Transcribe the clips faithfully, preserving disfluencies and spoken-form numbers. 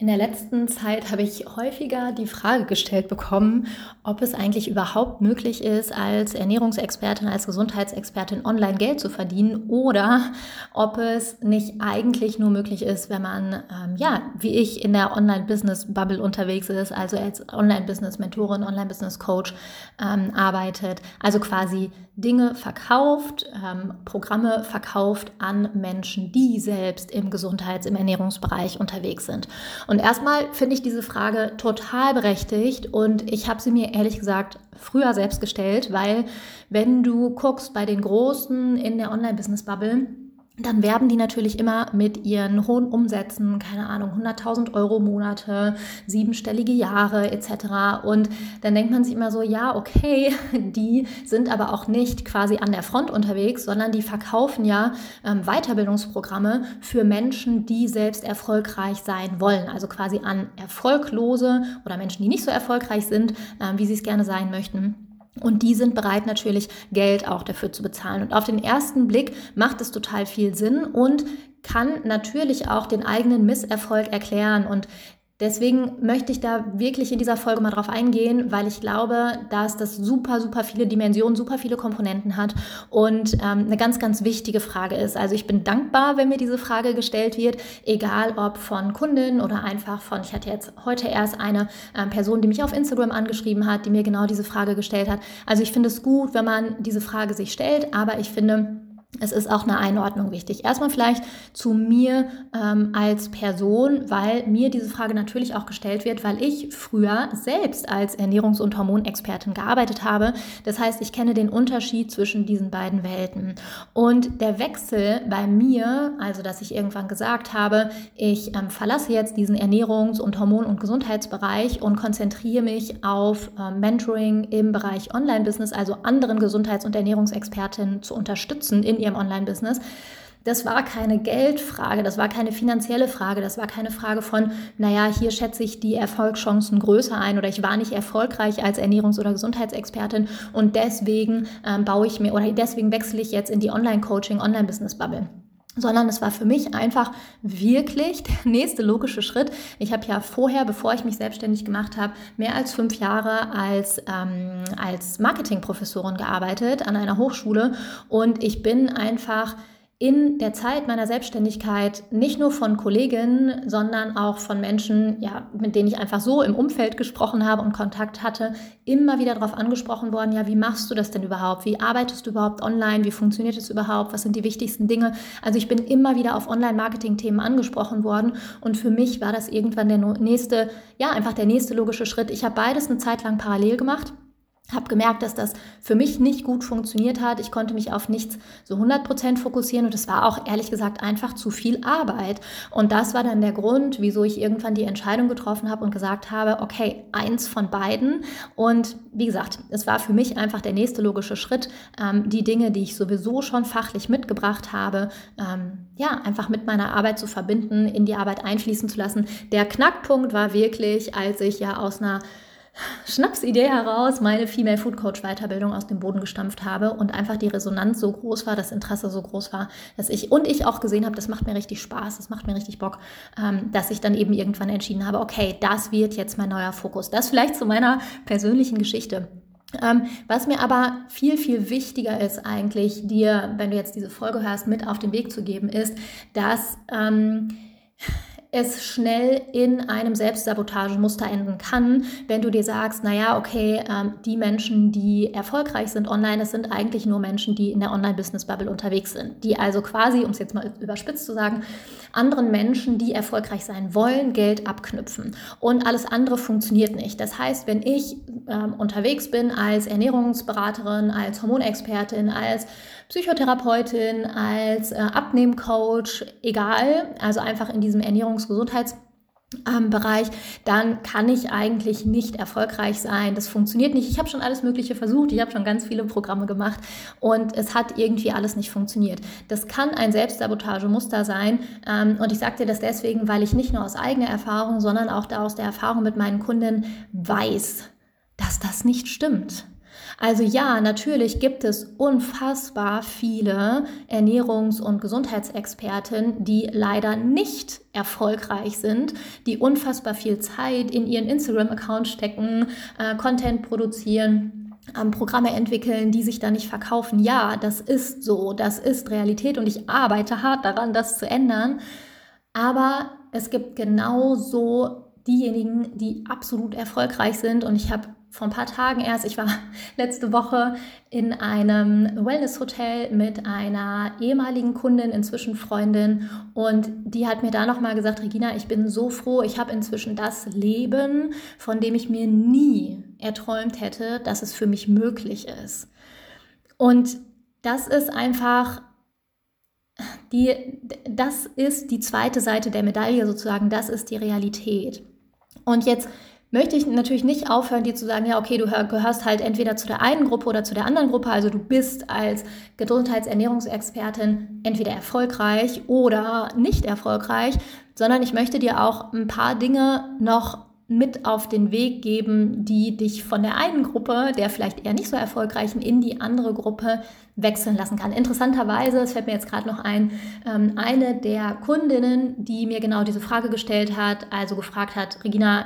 In der letzten Zeit habe ich häufiger die Frage gestellt bekommen, ob es eigentlich überhaupt möglich ist, als Ernährungsexpertin, als Gesundheitsexpertin online Geld zu verdienen oder ob es nicht eigentlich nur möglich ist, wenn man, ähm, ja, wie ich in der Online-Business-Bubble unterwegs ist, also als Online-Business-Mentorin, Online-Business-Coach ähm, arbeitet, also quasi Dinge verkauft, ähm, Programme verkauft an Menschen, die selbst im Gesundheits-, im Ernährungsbereich unterwegs sind. Und erstmal finde ich diese Frage total berechtigt und ich habe sie mir ehrlich gesagt früher selbst gestellt, weil wenn du guckst bei den Großen in der Online-Business-Bubble, dann werben die natürlich immer mit ihren hohen Umsätzen, keine Ahnung, hunderttausend Euro Monate, siebenstellige Jahre et cetera. Und dann denkt man sich immer so, ja, okay, die sind aber auch nicht quasi an der Front unterwegs, sondern die verkaufen ja ähm, Weiterbildungsprogramme für Menschen, die selbst erfolgreich sein wollen. Also quasi an Erfolglose oder Menschen, die nicht so erfolgreich sind, ähm, wie sie es gerne sein möchten. Und die sind bereit, natürlich Geld auch dafür zu bezahlen. Und auf den ersten Blick macht es total viel Sinn und kann natürlich auch den eigenen Misserfolg erklären. Und deswegen möchte ich da wirklich in dieser Folge mal drauf eingehen, weil ich glaube, dass das super, super viele Dimensionen, super viele Komponenten hat und ähm, eine ganz, ganz wichtige Frage ist. Also ich bin dankbar, wenn mir diese Frage gestellt wird, egal ob von Kundinnen oder einfach von, ich hatte jetzt heute erst eine ähm, Person, die mich auf Instagram angeschrieben hat, die mir genau diese Frage gestellt hat. Also ich finde es gut, wenn man diese Frage sich stellt, aber ich finde, es ist auch eine Einordnung wichtig. Erstmal vielleicht zu mir ähm, als Person, weil mir diese Frage natürlich auch gestellt wird, weil ich früher selbst als Ernährungs- und Hormonexpertin gearbeitet habe. Das heißt, ich kenne den Unterschied zwischen diesen beiden Welten. Und der Wechsel bei mir, also dass ich irgendwann gesagt habe, ich ähm, verlasse jetzt diesen Ernährungs- und Hormon- und Gesundheitsbereich und konzentriere mich auf äh, Mentoring im Bereich Online-Business, also anderen Gesundheits- und Ernährungsexpertinnen zu unterstützen in ihrem Online-Business. Das war keine Geldfrage, das war keine finanzielle Frage, das war keine Frage von, naja, hier schätze ich die Erfolgschancen größer ein oder ich war nicht erfolgreich als Ernährungs- oder Gesundheitsexpertin und deswegen ähm, baue ich mir oder deswegen wechsle ich jetzt in die Online-Coaching, Online-Business-Bubble. Sondern es war für mich einfach wirklich der nächste logische Schritt. Ich habe ja vorher, bevor ich mich selbstständig gemacht habe, mehr als fünf Jahre als, ähm, als Marketingprofessorin gearbeitet an einer Hochschule und ich bin einfach in der Zeit meiner Selbstständigkeit nicht nur von Kolleginnen, sondern auch von Menschen, ja, mit denen ich einfach so im Umfeld gesprochen habe und Kontakt hatte, immer wieder darauf angesprochen worden, ja, wie machst du das denn überhaupt? Wie arbeitest du überhaupt online? Wie funktioniert es überhaupt? Was sind die wichtigsten Dinge? Also ich bin immer wieder auf Online-Marketing-Themen angesprochen worden und für mich war das irgendwann der nächste, ja, einfach der nächste logische Schritt. Ich habe beides eine Zeit lang parallel gemacht. Habe gemerkt, dass das für mich nicht gut funktioniert hat. Ich konnte mich auf nichts so hundert Prozent fokussieren und es war auch ehrlich gesagt einfach zu viel Arbeit. Und das war dann der Grund, wieso ich irgendwann die Entscheidung getroffen habe und gesagt habe, okay, eins von beiden. Und wie gesagt, es war für mich einfach der nächste logische Schritt, ähm, die Dinge, die ich sowieso schon fachlich mitgebracht habe, ähm, ja, einfach mit meiner Arbeit zu verbinden, in die Arbeit einfließen zu lassen. Der Knackpunkt war wirklich, als ich ja aus einer Schnapsidee heraus meine Female Food Coach Weiterbildung aus dem Boden gestampft habe und einfach die Resonanz so groß war, das Interesse so groß war, dass ich und ich auch gesehen habe, das macht mir richtig Spaß, das macht mir richtig Bock, ähm, dass ich dann eben irgendwann entschieden habe, okay, das wird jetzt mein neuer Fokus. Das vielleicht zu meiner persönlichen Geschichte. Ähm, was mir aber viel, viel wichtiger ist eigentlich, dir, wenn du jetzt diese Folge hörst, mit auf den Weg zu geben, ist, dass ähm, es schnell in einem Selbstsabotagemuster enden kann, wenn du dir sagst, naja, okay, ähm, die Menschen, die erfolgreich sind online, das sind eigentlich nur Menschen, die in der Online-Business-Bubble unterwegs sind, die also quasi, um es jetzt mal überspitzt zu sagen, anderen Menschen, die erfolgreich sein wollen, Geld abknüpfen und alles andere funktioniert nicht. Das heißt, wenn ich ähm, unterwegs bin als Ernährungsberaterin, als Hormonexpertin, als Psychotherapeutin, als äh, Abnehmcoach, egal, also einfach in diesem Ernährungs- Gesundheitsbereich, dann kann ich eigentlich nicht erfolgreich sein. Das funktioniert nicht. Ich habe schon alles Mögliche versucht. Ich habe schon ganz viele Programme gemacht und es hat irgendwie alles nicht funktioniert. Das kann ein Selbstsabotagemuster sein und ich sage dir das deswegen, weil ich nicht nur aus eigener Erfahrung, sondern auch aus der Erfahrung mit meinen Kunden weiß, dass das nicht stimmt. Also ja, natürlich gibt es unfassbar viele Ernährungs- und Gesundheitsexperten, die leider nicht erfolgreich sind, die unfassbar viel Zeit in ihren Instagram-Account stecken, äh, Content produzieren, ähm, Programme entwickeln, die sich da nicht verkaufen. Ja, das ist so, das ist Realität und ich arbeite hart daran, das zu ändern. Aber es gibt genauso diejenigen, die absolut erfolgreich sind, und ich habe vor ein paar Tagen erst, ich war letzte Woche in einem Wellness-Hotel mit einer ehemaligen Kundin, inzwischen Freundin, und die hat mir da nochmal gesagt: Regina, ich bin so froh, ich habe inzwischen das Leben, von dem ich mir nie erträumt hätte, dass es für mich möglich ist. Und das ist einfach die, das ist die zweite Seite der Medaille sozusagen, das ist die Realität. Und jetzt möchte ich natürlich nicht aufhören, dir zu sagen, ja, okay, du gehörst halt entweder zu der einen Gruppe oder zu der anderen Gruppe, also du bist als Gesundheitsernährungsexpertin entweder erfolgreich oder nicht erfolgreich, sondern ich möchte dir auch ein paar Dinge noch mit auf den Weg geben, die dich von der einen Gruppe, der vielleicht eher nicht so erfolgreichen, in die andere Gruppe wechseln lassen kann. Interessanterweise, es fällt mir jetzt gerade noch ein, eine der Kundinnen, die mir genau diese Frage gestellt hat, also gefragt hat: Regina,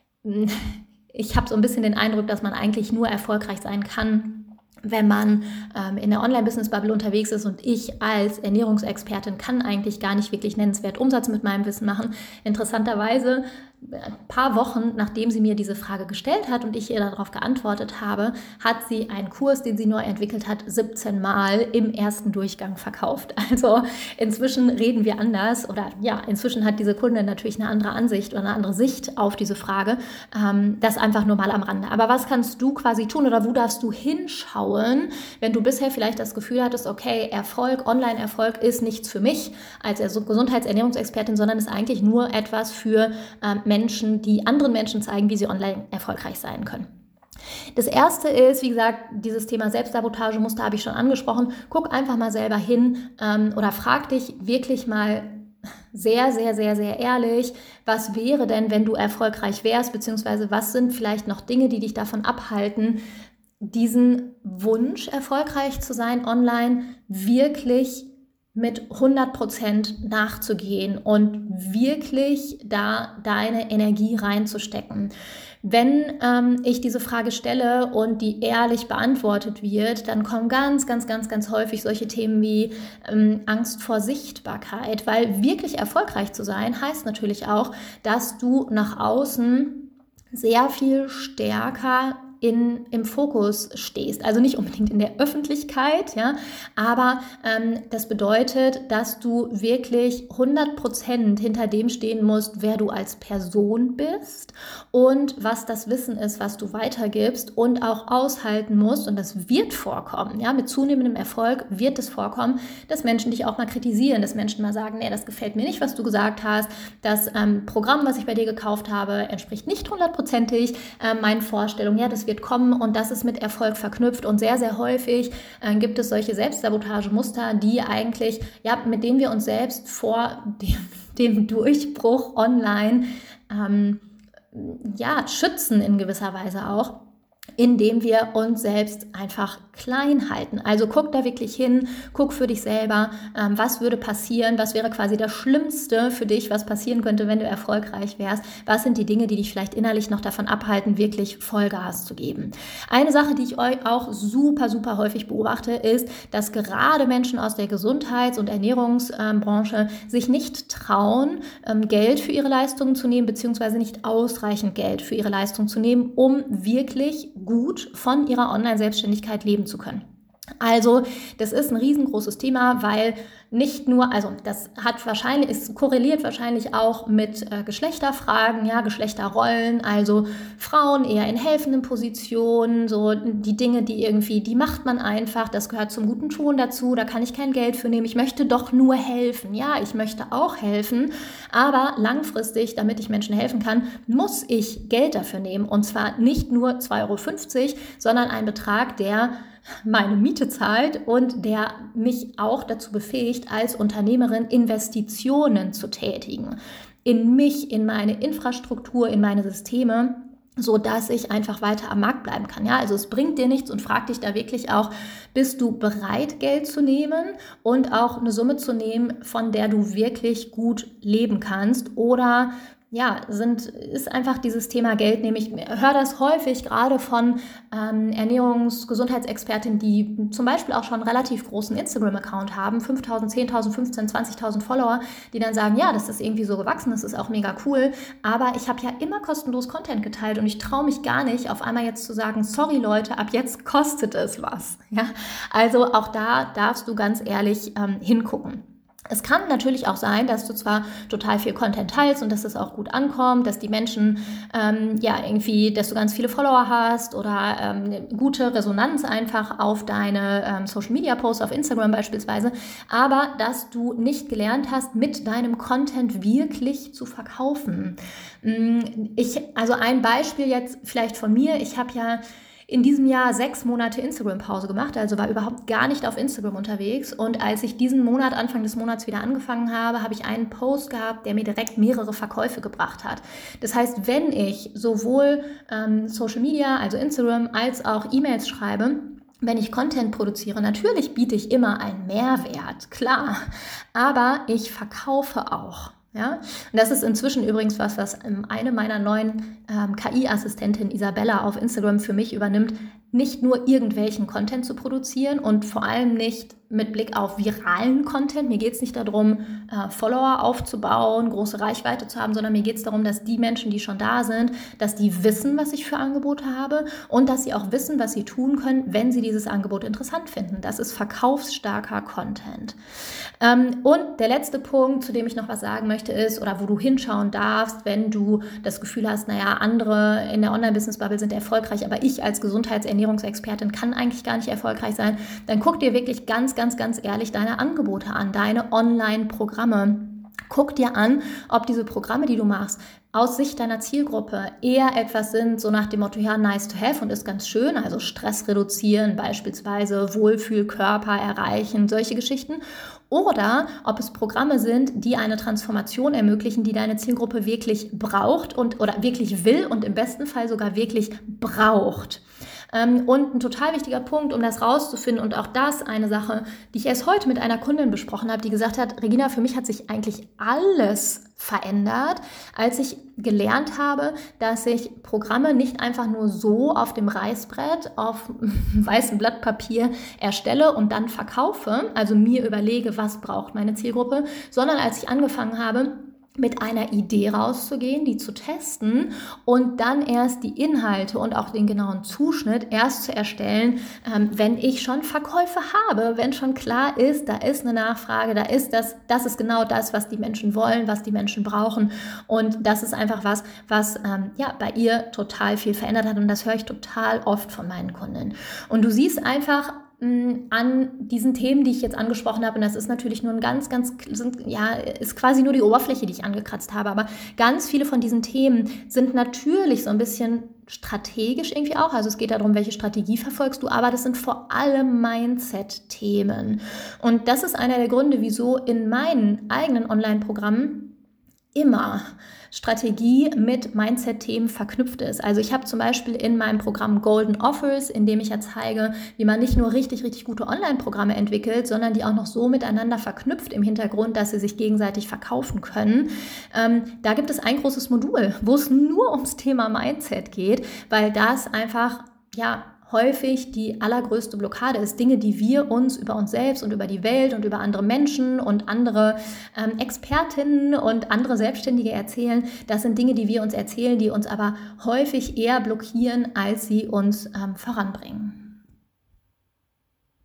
ich habe so ein bisschen den Eindruck, dass man eigentlich nur erfolgreich sein kann, wenn man ähm, in der Online-Business-Bubble unterwegs ist, und ich als Ernährungsexpertin kann eigentlich gar nicht wirklich nennenswert Umsatz mit meinem Wissen machen. Interessanterweise, ein paar Wochen nachdem sie mir diese Frage gestellt hat und ich ihr darauf geantwortet habe, hat sie einen Kurs, den sie neu entwickelt hat, siebzehn Mal im ersten Durchgang verkauft. Also inzwischen reden wir anders, oder ja, inzwischen hat diese Kundin natürlich eine andere Ansicht oder eine andere Sicht auf diese Frage. Ähm, das einfach nur mal am Rande. Aber was kannst du quasi tun, oder wo darfst du hinschauen, wenn du bisher vielleicht das Gefühl hattest, okay, Erfolg, Online-Erfolg ist nichts für mich als Gesundheitsernährungsexpertin, sondern ist eigentlich nur etwas für ähm, Menschen, die anderen Menschen zeigen, wie sie online erfolgreich sein können. Das erste ist, wie gesagt, dieses Thema Selbstsabotagemuster habe ich schon angesprochen. Guck einfach mal selber hin ähm, oder frag dich wirklich mal sehr, sehr, sehr, sehr ehrlich, was wäre denn, wenn du erfolgreich wärst, beziehungsweise was sind vielleicht noch Dinge, die dich davon abhalten, diesen Wunsch, erfolgreich zu sein online, wirklich mit hundert Prozent nachzugehen und wirklich da deine Energie reinzustecken. Wenn ähm, ich diese Frage stelle und die ehrlich beantwortet wird, dann kommen ganz, ganz, ganz, ganz häufig solche Themen wie ähm, Angst vor Sichtbarkeit, weil wirklich erfolgreich zu sein heißt natürlich auch, dass du nach außen sehr viel stärker In, im Fokus stehst. Also nicht unbedingt in der Öffentlichkeit, ja, aber ähm, das bedeutet, dass du wirklich hundert Prozent hinter dem stehen musst, wer du als Person bist und was das Wissen ist, was du weitergibst, und auch aushalten musst, und das wird vorkommen, ja, mit zunehmendem Erfolg wird es vorkommen, dass Menschen dich auch mal kritisieren, dass Menschen mal sagen: Nee, das gefällt mir nicht, was du gesagt hast, das ähm, Programm, was ich bei dir gekauft habe, entspricht nicht hundertprozentig äh, meinen Vorstellungen, ja, das wird kommen, und das ist mit Erfolg verknüpft, und sehr, sehr häufig äh, gibt es solche Selbstsabotagemuster, die eigentlich, ja, mit denen wir uns selbst vor dem, dem Durchbruch online ähm, ja, schützen in gewisser Weise auch, indem wir uns selbst einfach klein halten. Also guck da wirklich hin, guck für dich selber, ähm, was würde passieren, was wäre quasi das Schlimmste für dich, was passieren könnte, wenn du erfolgreich wärst, was sind die Dinge, die dich vielleicht innerlich noch davon abhalten, wirklich Vollgas zu geben. Eine Sache, die ich euch auch super, super häufig beobachte, ist, dass gerade Menschen aus der Gesundheits- und Ernährungsbranche sich nicht trauen, ähm, Geld für ihre Leistungen zu nehmen, beziehungsweise nicht ausreichend Geld für ihre Leistungen zu nehmen, um wirklich gut von ihrer Online-Selbstständigkeit leben zu können. Also das ist ein riesengroßes Thema, weil nicht nur, also das hat wahrscheinlich, es korreliert wahrscheinlich auch mit äh, Geschlechterfragen, ja, Geschlechterrollen, also Frauen eher in helfenden Positionen, so die Dinge, die irgendwie, die macht man einfach, das gehört zum guten Ton dazu, da kann ich kein Geld für nehmen, ich möchte doch nur helfen, ja, ich möchte auch helfen, aber langfristig, damit ich Menschen helfen kann, muss ich Geld dafür nehmen, und zwar nicht nur zwei Euro fünfzig, sondern ein Betrag, der meine Miete zahlt und der mich auch dazu befähigt, als Unternehmerin Investitionen zu tätigen. In mich, in meine Infrastruktur, in meine Systeme, so dass ich einfach weiter am Markt bleiben kann. Ja, also es bringt dir nichts und frag dich da wirklich auch, bist du bereit, Geld zu nehmen und auch eine Summe zu nehmen, von der du wirklich gut leben kannst, oder ja, sind, ist einfach dieses Thema Geld, nämlich ich höre das häufig gerade von ähm, Ernährungs-, Gesundheitsexpertinnen, die zum Beispiel auch schon einen relativ großen Instagram-Account haben, fünftausend, zehntausend, fünfzehntausend, zwanzigtausend Follower, die dann sagen, ja, das ist irgendwie so gewachsen, das ist auch mega cool, aber ich habe ja immer kostenlos Content geteilt und ich traue mich gar nicht, auf einmal jetzt zu sagen, sorry Leute, ab jetzt kostet es was. Ja? Also auch da darfst du ganz ehrlich ähm, hingucken. Es kann natürlich auch sein, dass du zwar total viel Content teilst und dass es auch gut ankommt, dass die Menschen, ähm, ja, irgendwie, dass du ganz viele Follower hast oder ähm, eine gute Resonanz einfach auf deine ähm, Social Media Posts auf Instagram beispielsweise, aber dass du nicht gelernt hast, mit deinem Content wirklich zu verkaufen. Ich, also ein Beispiel jetzt vielleicht von mir, ich habe ja in diesem Jahr sechs Monate Instagram-Pause gemacht, also war überhaupt gar nicht auf Instagram unterwegs. Und als ich diesen Monat, Anfang des Monats wieder angefangen habe, habe ich einen Post gehabt, der mir direkt mehrere Verkäufe gebracht hat. Das heißt, wenn ich sowohl ähm, Social Media, also Instagram, als auch E-Mails schreibe, wenn ich Content produziere, natürlich biete ich immer einen Mehrwert, klar, aber ich verkaufe auch. Ja? Und das ist inzwischen übrigens was, was eine meiner neuen ähm, K I-Assistentinnen Isabella auf Instagram für mich übernimmt, nicht nur irgendwelchen Content zu produzieren und vor allem nicht mit Blick auf viralen Content. Mir geht es nicht darum, äh, Follower aufzubauen, große Reichweite zu haben, sondern mir geht es darum, dass die Menschen, die schon da sind, dass die wissen, was ich für Angebote habe und dass sie auch wissen, was sie tun können, wenn sie dieses Angebot interessant finden. Das ist verkaufsstarker Content. Ähm, und der letzte Punkt, zu dem ich noch was sagen möchte, ist, oder wo du hinschauen darfst, wenn du das Gefühl hast, naja, andere in der Online-Business-Bubble sind erfolgreich, aber ich als Gesundheitsernährungsexpertin kann eigentlich gar nicht erfolgreich sein, dann guck dir wirklich ganz, ganz, ganz ehrlich deine Angebote an, deine Online-Programme. Guck dir an, ob diese Programme, die du machst, aus Sicht deiner Zielgruppe eher etwas sind, so nach dem Motto, ja, nice to have und ist ganz schön, also Stress reduzieren, beispielsweise Wohlfühlkörper erreichen, solche Geschichten. Oder ob es Programme sind, die eine Transformation ermöglichen, die deine Zielgruppe wirklich braucht und oder wirklich will und im besten Fall sogar wirklich braucht. Und ein total wichtiger Punkt, um das rauszufinden, und auch das eine Sache, die ich erst heute mit einer Kundin besprochen habe, die gesagt hat, Regina, für mich hat sich eigentlich alles verändert, als ich gelernt habe, dass ich Programme nicht einfach nur so auf dem Reißbrett, auf weißem Blatt Papier erstelle und dann verkaufe, also mir überlege, was braucht meine Zielgruppe, sondern als ich angefangen habe, mit einer Idee rauszugehen, die zu testen und dann erst die Inhalte und auch den genauen Zuschnitt erst zu erstellen, ähm, wenn ich schon Verkäufe habe, wenn schon klar ist, da ist eine Nachfrage, da ist das, das ist genau das, was die Menschen wollen, was die Menschen brauchen, und das ist einfach was, was ähm, ja bei ihr total viel verändert hat, und das höre ich total oft von meinen Kunden. Und du siehst einfach an diesen Themen, die ich jetzt angesprochen habe, und das ist natürlich nur ein ganz, ganz, sind, ja, ist quasi nur die Oberfläche, die ich angekratzt habe, aber ganz viele von diesen Themen sind natürlich so ein bisschen strategisch irgendwie auch, also es geht darum, welche Strategie verfolgst du, aber das sind vor allem Mindset-Themen, und das ist einer der Gründe, wieso in meinen eigenen Online-Programmen immer Strategie mit Mindset-Themen verknüpft ist. Also ich habe zum Beispiel in meinem Programm Golden Offers, in dem ich ja zeige, wie man nicht nur richtig, richtig gute Online-Programme entwickelt, sondern die auch noch so miteinander verknüpft im Hintergrund, dass sie sich gegenseitig verkaufen können. Ähm, da gibt es ein großes Modul, wo es nur ums Thema Mindset geht, weil das einfach, ja, häufig die allergrößte Blockade ist. Dinge, die wir uns über uns selbst und über die Welt und über andere Menschen und andere ähm, Expertinnen und andere Selbstständige erzählen, das sind Dinge, die wir uns erzählen, die uns aber häufig eher blockieren, als sie uns ähm, voranbringen.